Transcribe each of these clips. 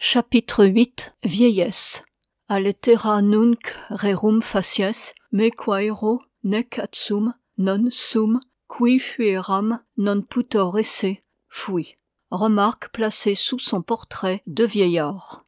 Chapitre 8 Vieillesse. Altera nunc rerum facies, me quaero nec adsum non sum, qui fueram non putor esse, fui. Remarque placée sous son portrait de vieillard.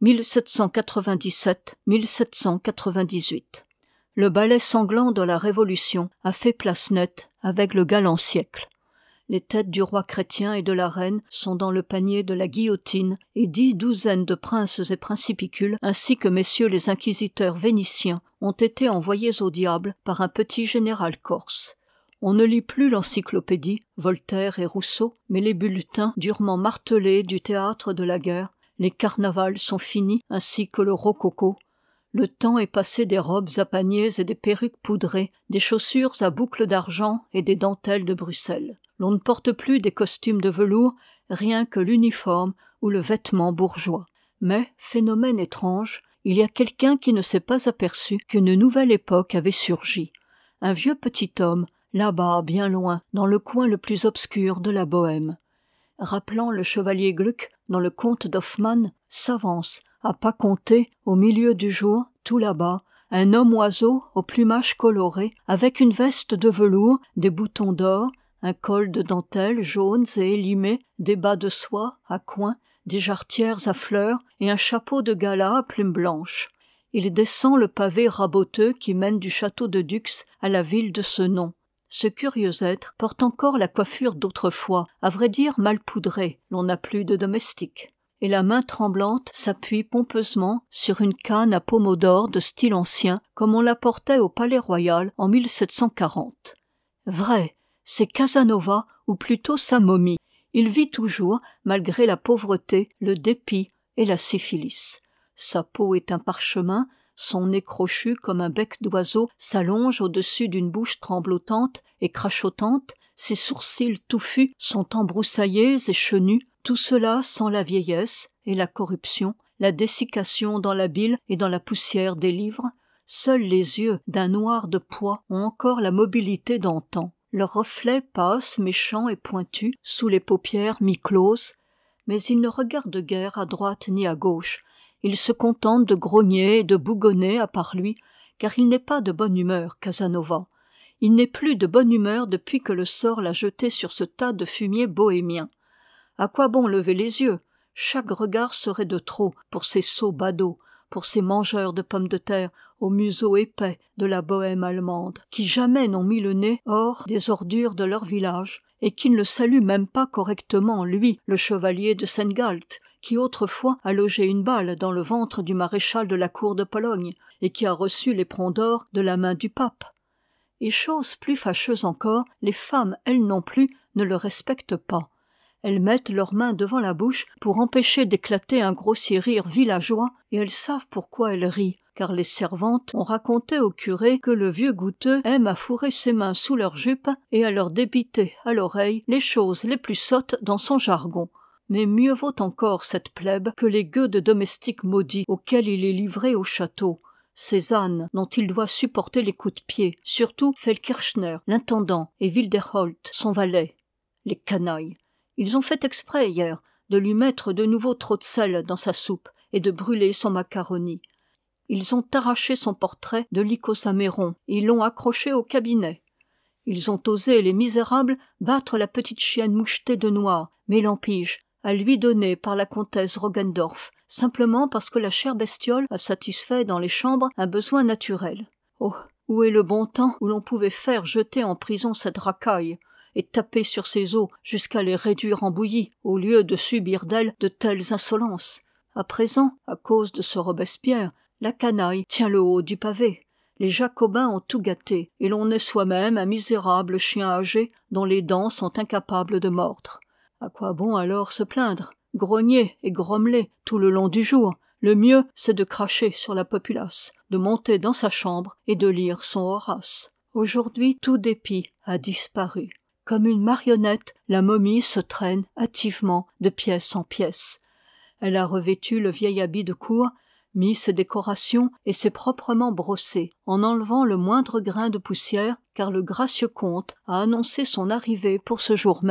1797-1798. Le ballet sanglant de la Révolution a fait place nette avec le galant siècle. Les têtes du roi chrétien et de la reine sont dans le panier de la guillotine, et 10 douzaines de princes et principicules, ainsi que messieurs les inquisiteurs vénitiens, ont été envoyés au diable par un petit général corse. On ne lit plus l'encyclopédie, Voltaire et Rousseau, mais les bulletins durement martelés du théâtre de la guerre. Les carnavals sont finis, ainsi que le rococo. Le temps est passé des robes à paniers et des perruques poudrées, des chaussures à boucles d'argent et des dentelles de Bruxelles. L'on ne porte plus des costumes de velours, rien que l'uniforme ou le vêtement bourgeois. Mais, phénomène étrange, il y a quelqu'un qui ne s'est pas aperçu qu'une nouvelle époque avait surgi. Un vieux petit homme, là-bas, bien loin, dans le coin le plus obscur de la Bohême. Rappelant le chevalier Gluck dans le conte d'Hoffmann, s'avance, à pas compter, au milieu du jour, tout là-bas, un homme-oiseau au plumage coloré, avec une veste de velours, des boutons d'or, un col de dentelle jaunes et élimés, des bas de soie à coins, des jarretières à fleurs et un chapeau de gala à plumes blanches. Il descend le pavé raboteux qui mène du château de Dux à la ville de ce nom. Ce curieux être porte encore la coiffure d'autrefois, à vrai dire mal poudrée, l'on n'a plus de domestique. Et la main tremblante s'appuie pompeusement sur une canne à pommeau d'or de style ancien, comme on la portait au Palais Royal en 1740. Vrai, c'est Casanova, ou plutôt sa momie. Il vit toujours, malgré la pauvreté, le dépit et la syphilis. Sa peau est un parchemin, son nez crochu comme un bec d'oiseau s'allonge au-dessus d'une bouche tremblotante et crachotante, ses sourcils touffus sont embroussaillés et chenus, tout cela sans la vieillesse et la corruption, la dessiccation dans la bile et dans la poussière des livres. Seuls les yeux, d'un noir de pois, ont encore la mobilité d'antan. Leur reflet passe, méchant et pointu, sous les paupières mi-closes, mais il ne regarde guère à droite ni à gauche. Il se contente de grogner et de bougonner à part lui, car il n'est pas de bonne humeur, Casanova. Il n'est plus de bonne humeur depuis que le sort l'a jeté sur ce tas de fumier bohémien. À quoi bon lever les yeux? Chaque regard serait de trop pour ces sots badauds, pour ces mangeurs de pommes de terre au museau épais de la Bohême allemande, qui jamais n'ont mis le nez hors des ordures de leur village, et qui ne le salue même pas correctement, lui, le chevalier de Seine-Galt, qui autrefois a logé une balle dans le ventre du maréchal de la cour de Pologne, et qui a reçu l'éperon d'or de la main du pape. Et chose plus fâcheuse encore, les femmes, elles non plus, ne le respectent pas. Elles mettent leurs mains devant la bouche pour empêcher d'éclater un grossier rire villageois, et elles savent pourquoi elles rient, car les servantes ont raconté au curé que le vieux goutteux aime à fourrer ses mains sous leurs jupes et à leur débiter à l'oreille les choses les plus sottes dans son jargon. Mais mieux vaut encore cette plèbe que les gueux de domestiques maudits auxquels il est livré au château. Ces ânes dont il doit supporter les coups de pied, surtout Feldkirchner, l'intendant, et Wilderholt, son valet. Les canailles. Ils ont fait exprès hier de lui mettre de nouveau trop de sel dans sa soupe et de brûler son macaroni. Ils ont arraché son portrait de l'Icosaméron et l'ont accroché au cabinet. Ils ont osé, les misérables, battre la petite chienne mouchetée de noir, Mélampige, à lui donner par la comtesse Rogendorf, simplement parce que la chère bestiole a satisfait dans les chambres un besoin naturel. Oh, où est le bon temps où l'on pouvait faire jeter en prison cette racaille et taper sur ses os jusqu'à les réduire en bouillie, au lieu de subir d'elle de telles insolences. À présent, à cause de ce Robespierre, la canaille tient le haut du pavé. Les Jacobins ont tout gâté, et l'on est soi-même un misérable chien âgé dont les dents sont incapables de mordre. À quoi bon alors se plaindre, grogner et grommeler tout le long du jour? Le mieux, c'est de cracher sur la populace, de monter dans sa chambre et de lire son Horace. Aujourd'hui, tout dépit a disparu. Comme une marionnette, la momie se traîne hâtivement de pièce en pièce. Elle a revêtu le vieil habit de cour, mis ses décorations et s'est proprement brossée, en enlevant le moindre grain de poussière, car le gracieux comte a annoncé son arrivée pour ce jour même.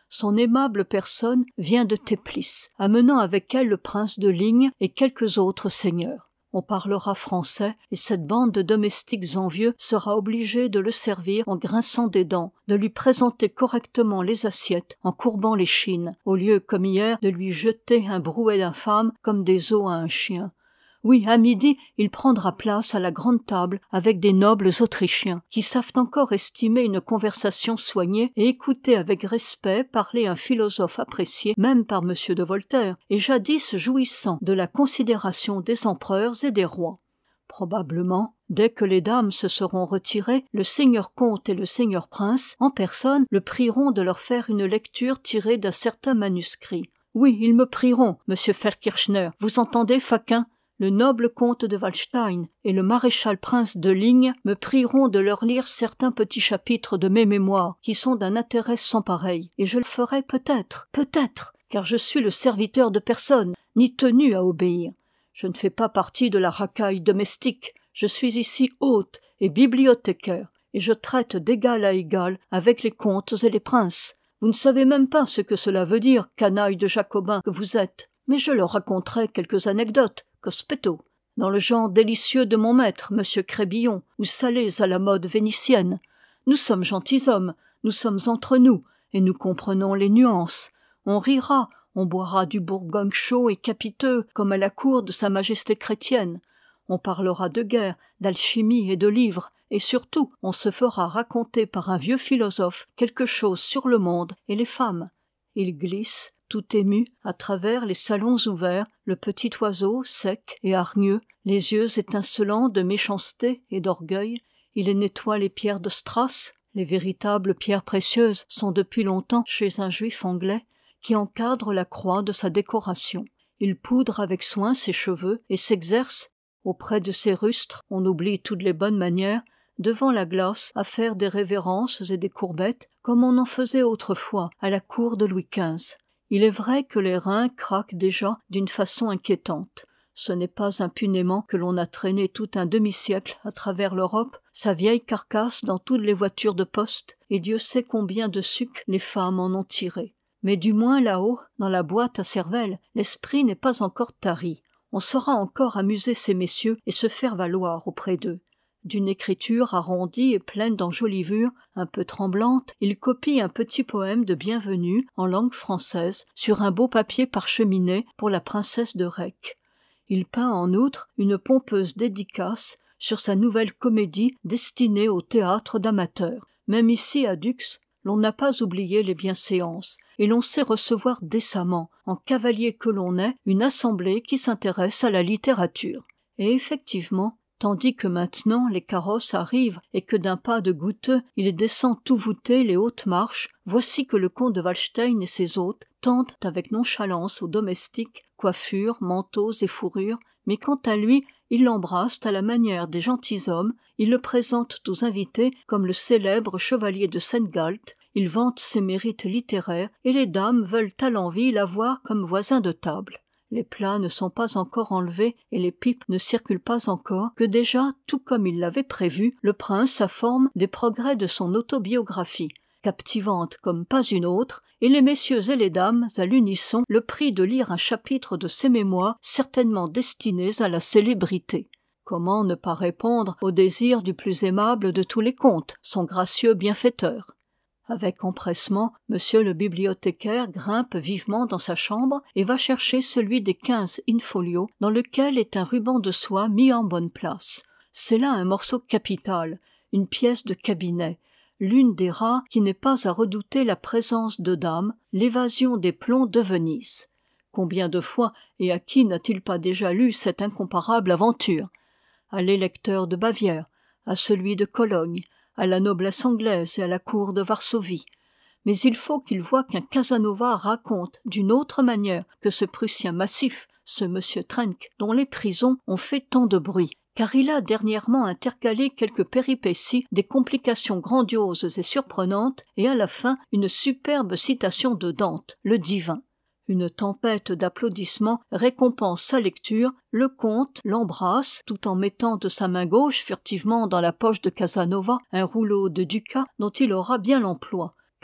Son aimable personne vient de Teplice, amenant avec elle le prince de Ligne et quelques autres seigneurs. On parlera français, et cette bande de domestiques envieux sera obligée de le servir en grinçant des dents, de lui présenter correctement les assiettes en courbant l'échine, au lieu, comme hier, de lui jeter un brouet d'infâmes comme des os à un chien. Oui, à midi, il prendra place à la grande table avec des nobles Autrichiens, qui savent encore estimer une conversation soignée et écouter avec respect parler un philosophe apprécié même par M. de Voltaire, et jadis jouissant de la considération des empereurs et des rois. Probablement, dès que les dames se seront retirées, le seigneur comte et le seigneur prince, en personne, le prieront de leur faire une lecture tirée d'un certain manuscrit. Oui, ils me prieront, monsieur Verkirchner, vous entendez, faquin ? Le noble comte de Waldstein et le maréchal prince de Ligne me prieront de leur lire certains petits chapitres de mes mémoires, qui sont d'un intérêt sans pareil, et je le ferai peut-être, car je suis le serviteur de personne, ni tenu à obéir. Je ne fais pas partie de la racaille domestique, je suis ici hôte et bibliothécaire, et je traite d'égal à égal avec les comtes et les princes. Vous ne savez même pas ce que cela veut dire, canaille de jacobin que vous êtes, mais je leur raconterai quelques anecdotes, cospetto, dans le genre délicieux de mon maître, monsieur Crébillon, ou salés à la mode vénitienne. Nous sommes gentilshommes, nous sommes entre nous, et nous comprenons les nuances. On rira, on boira du Bourgogne chaud et capiteux, comme à la cour de sa majesté chrétienne. On parlera de guerre, d'alchimie et de livres, et surtout, on se fera raconter par un vieux philosophe quelque chose sur le monde et les femmes. Il glisse, tout ému, à travers les salons ouverts, le petit oiseau, sec et hargneux, les yeux étincelants de méchanceté et d'orgueil. Il nettoie les pierres de strass, les véritables pierres précieuses sont depuis longtemps chez un juif anglais, qui encadre la croix de sa décoration. Il poudre avec soin ses cheveux et s'exerce, auprès de ses rustres, on oublie toutes les bonnes manières, devant la glace à faire des révérences et des courbettes, comme on en faisait autrefois à la cour de Louis XV. Il est vrai que les reins craquent déjà d'une façon inquiétante. Ce n'est pas impunément que l'on a traîné tout un demi-siècle à travers l'Europe, sa vieille carcasse dans toutes les voitures de poste, et Dieu sait combien de sucs les femmes en ont tiré. Mais du moins là-haut, dans la boîte à cervelle, l'esprit n'est pas encore tari. On saura encore amuser ces messieurs et se faire valoir auprès d'eux. D'une écriture arrondie et pleine d'enjolivures, un peu tremblante, il copie un petit poème de bienvenue en langue française sur un beau papier parcheminé pour la princesse de Recques. Il peint en outre une pompeuse dédicace sur sa nouvelle comédie destinée au théâtre d'amateurs. Même ici à Dux, l'on n'a pas oublié les bienséances, et l'on sait recevoir décemment, en cavalier que l'on est, une assemblée qui s'intéresse à la littérature. Et effectivement, tandis que maintenant les carrosses arrivent et que d'un pas de goutteux il descend tout voûté les hautes marches, voici que le comte de Waldstein et ses hôtes tendent avec nonchalance aux domestiques coiffures, manteaux et fourrures, mais quant à lui, ils l'embrassent à la manière des gentilshommes, ils le présentent aux invités comme le célèbre chevalier de Saint-Galt, ils vantent ses mérites littéraires et les dames veulent à l'envi l'avoir comme voisin de table. Les plats ne sont pas encore enlevés et les pipes ne circulent pas encore que déjà, tout comme il l'avait prévu, le prince informe des progrès de son autobiographie, captivante comme pas une autre, et les messieurs et les dames, à l'unisson, le prient de lire un chapitre de ses mémoires certainement destinés à la célébrité. Comment ne pas répondre au désir du plus aimable de tous les comtes, son gracieux bienfaiteur? Avec empressement, monsieur le bibliothécaire grimpe vivement dans sa chambre et va chercher celui des 15 in-folio dans lequel est un ruban de soie mis en bonne place. C'est là un morceau capital, une pièce de cabinet, l'une des rares qui n'est pas à redouter la présence de dames, l'évasion des plombs de Venise. Combien de fois et à qui n'a-t-il pas déjà lu cette incomparable aventure? À l'électeur de Bavière, à celui de Cologne, à la noblesse anglaise et à la cour de Varsovie. Mais il faut qu'il voie qu'un Casanova raconte d'une autre manière que ce Prussien massif, ce monsieur Trenck, dont les prisons ont fait tant de bruit, car il a dernièrement intercalé quelques péripéties, des complications grandioses et surprenantes, et à la fin une superbe citation de Dante, le divin. Une tempête d'applaudissements récompense sa lecture, le comte l'embrasse tout en mettant de sa main gauche furtivement dans la poche de Casanova un rouleau de ducat dont il aura bien l'emploi, car,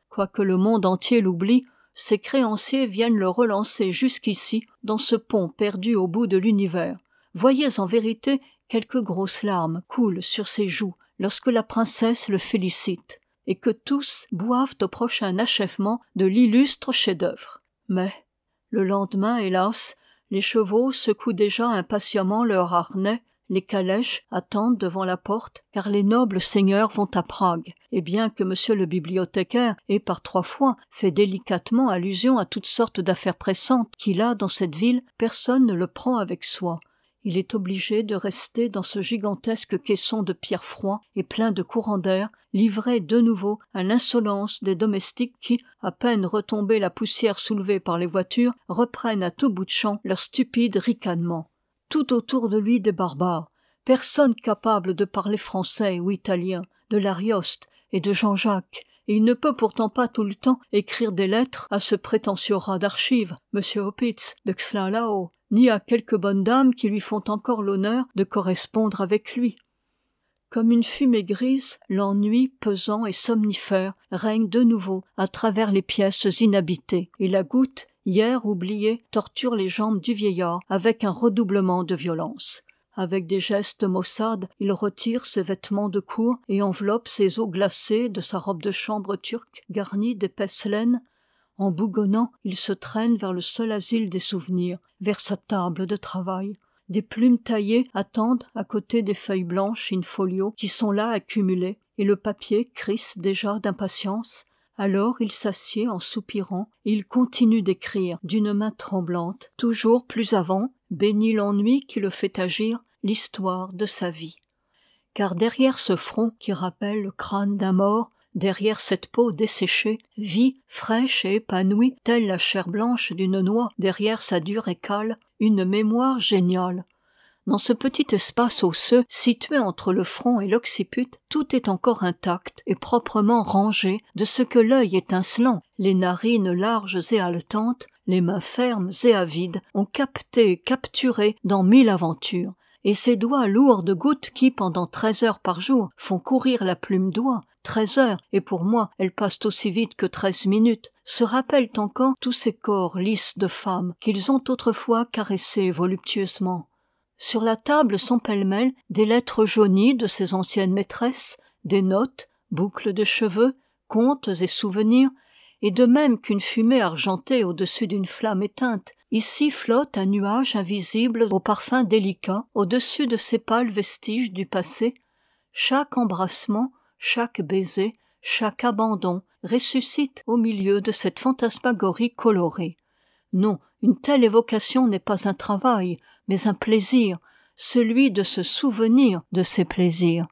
quoique le monde entier l'oublie, ses créanciers viennent le relancer jusqu'ici, dans ce pont perdu au bout de l'univers. Voyez en vérité quelques grosses larmes coulent sur ses joues lorsque la princesse le félicite, et que tous boivent au prochain achèvement de l'illustre chef-d'œuvre. Mais, le lendemain, hélas, les chevaux secouent déjà impatiemment leurs harnais, les calèches attendent devant la porte, car les nobles seigneurs vont à Prague, et bien que monsieur le bibliothécaire ait par 3 fois fait délicatement allusion à toutes sortes d'affaires pressantes qu'il a dans cette ville, personne ne le prend avec soi. Il est obligé de rester dans ce gigantesque caisson de pierre froid et plein de courants d'air, livré de nouveau à l'insolence des domestiques qui, à peine retombée la poussière soulevée par les voitures, reprennent à tout bout de champ leur stupide ricanement. Tout autour de lui des barbares, personne capable de parler français ou italien, de l'Arioste et de Jean-Jacques, et il ne peut pourtant pas tout le temps écrire des lettres à ce prétentieux rat d'archives, M. Opitz de Xlin-Lao, ni à quelques bonnes dames qui lui font encore l'honneur de correspondre avec lui. Comme une fumée grise, l'ennui pesant et somnifère règne de nouveau à travers les pièces inhabitées, et la goutte, hier oubliée, torture les jambes du vieillard avec un redoublement de violence. Avec des gestes maussades, il retire ses vêtements de cour et enveloppe ses os glacés de sa robe de chambre turque garnie d'épaisse laine. En bougonnant, il se traîne vers le seul asile des souvenirs, vers sa table de travail. Des plumes taillées attendent à côté des feuilles blanches in-folio qui sont là accumulées, et le papier crisse déjà d'impatience. Alors il s'assied en soupirant, et il continue d'écrire d'une main tremblante, toujours plus avant, bénit l'ennui qui le fait agir, l'histoire de sa vie. Car derrière ce front qui rappelle le crâne d'un mort, derrière cette peau desséchée, vit, fraîche et épanouie, telle la chair blanche d'une noix derrière sa dure écale, une mémoire géniale. Dans ce petit espace osseux, situé entre le front et l'occiput, tout est encore intact et proprement rangé de ce que l'œil étincelant, les narines larges et haletantes, les mains fermes et avides ont capté et capturé dans 1000 aventures. Et ces doigts lourds de gouttes qui, pendant 13 heures par jour, font courir la plume d'oie, 13 heures, et pour moi, elles passent aussi vite que 13 minutes, se rappellent encore tous ces corps lisses de femmes qu'ils ont autrefois caressés voluptueusement. Sur la table sont pêle-mêle des lettres jaunies de ses anciennes maîtresses, des notes, boucles de cheveux, contes et souvenirs, et de même qu'une fumée argentée au-dessus d'une flamme éteinte, ici flotte un nuage invisible au parfum délicat au-dessus de ces pâles vestiges du passé. Chaque embrassement, chaque baiser, chaque abandon ressuscite au milieu de cette fantasmagorie colorée. Non, une telle évocation n'est pas un travail, mais un plaisir, celui de se souvenir de ses plaisirs.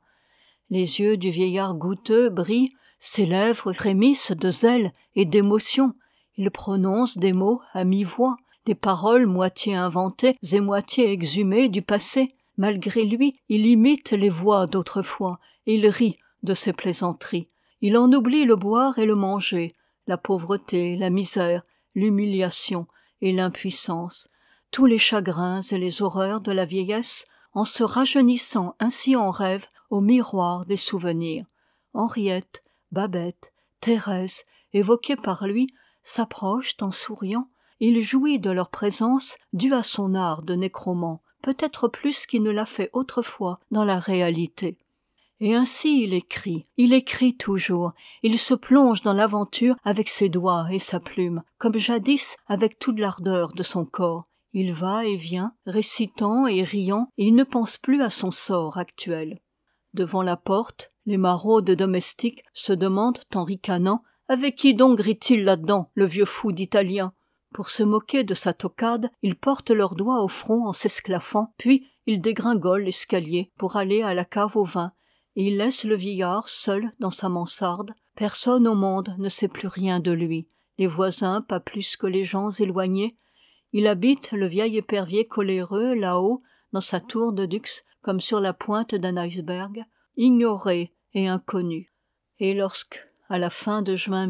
Les yeux du vieillard goutteux brillent, ses lèvres frémissent de zèle et d'émotion. Il prononce des mots à mi-voix, des paroles moitié inventées et moitié exhumées du passé. Malgré lui, il imite les voix d'autrefois, et il rit de ses plaisanteries. Il en oublie le boire et le manger, la pauvreté, la misère, l'humiliation et l'impuissance, tous les chagrins et les horreurs de la vieillesse, en se rajeunissant ainsi en rêve au miroir des souvenirs. Henriette, Babette, Thérèse, évoquées par lui, s'approchent en souriant. Il jouit de leur présence due à son art de nécromant, peut-être plus qu'il ne l'a fait autrefois dans la réalité. Et ainsi il écrit toujours, il se plonge dans l'aventure avec ses doigts et sa plume, comme jadis avec toute l'ardeur de son corps. Il va et vient, récitant et riant, et il ne pense plus à son sort actuel. Devant la porte, les maraudes domestiques se demandent en ricanant « Avec qui donc rit-il là-dedans, le vieux fou d'Italien ?» Pour se moquer de sa toquade, ils portent leurs doigts au front en s'esclaffant, puis ils dégringolent l'escalier pour aller à la cave au vin, et ils laissent le vieillard seul dans sa mansarde. Personne au monde ne sait plus rien de lui, les voisins pas plus que les gens éloignés. Il habite le vieil épervier coléreux là-haut, dans sa tour de Dux, comme sur la pointe d'un iceberg, ignoré et inconnu. Et lorsque, à la fin de juin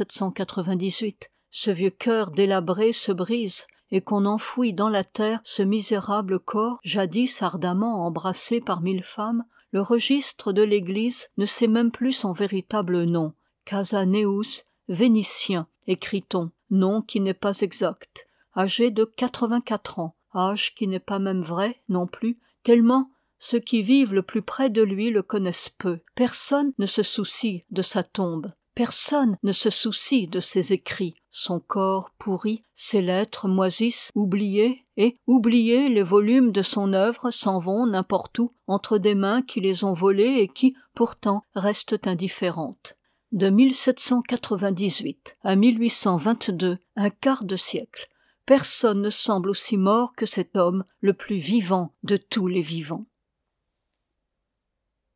1798, ce vieux cœur délabré se brise, et qu'on enfouit dans la terre ce misérable corps, jadis ardemment embrassé par 1000 femmes, le registre de l'église ne sait même plus son véritable nom, Casa Neus vénitien, écrit-on, nom qui n'est pas exact, âgé de 84 ans, âge qui n'est pas même vrai non plus, tellement ceux qui vivent le plus près de lui le connaissent peu. Personne ne se soucie de sa tombe. Personne ne se soucie de ses écrits. Son corps pourri, ses lettres moisissent, oubliées, et, oubliés, les volumes de son œuvre s'en vont n'importe où, entre des mains qui les ont volés et qui, pourtant, restent indifférentes. De 1798 à 1822, un quart de siècle, personne ne semble aussi mort que cet homme, le plus vivant de tous les vivants.